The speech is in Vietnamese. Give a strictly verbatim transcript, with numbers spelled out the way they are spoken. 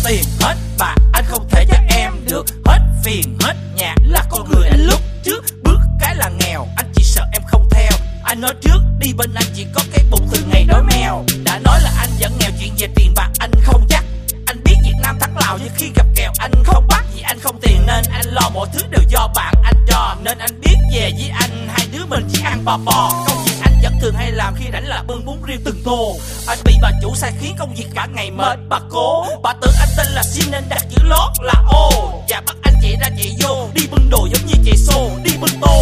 tiền hết bạc, anh không thể cho em được hết phiền hết nhạc. Là con người anh lúc trước, bước cái là nghèo, anh chỉ sợ em không theo. Anh nói trước đi bên anh chỉ có cái bụng từ ngày đói mèo. Đã nói là anh vẫn nghèo, chuyện về tiền bạc anh không chắc. Anh biết Việt Nam thắng Lào nhưng khi gặp kèo anh không bắt. Vì anh không tiền nên anh lo mọi thứ đều do bạn anh cho. Nên anh biết về với anh hai đứa mình chỉ ăn bò bò. Công việc anh vẫn thường hay làm khi rảnh là bưng bún riêu từng tô. Anh bị bà chủ sai khiến công việc cả ngày mệt bà cố. Bà tưởng anh tên là Sin nên đặt chữ lót là ô. Và bắt anh chạy ra chạy vô, đi bưng đồ giống như chạy xô, đi bưng tô.